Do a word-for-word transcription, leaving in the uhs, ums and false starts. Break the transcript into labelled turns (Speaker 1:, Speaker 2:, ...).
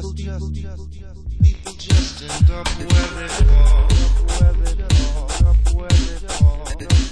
Speaker 1: people just, people just end up where they fall, up where they fall, up where they fall.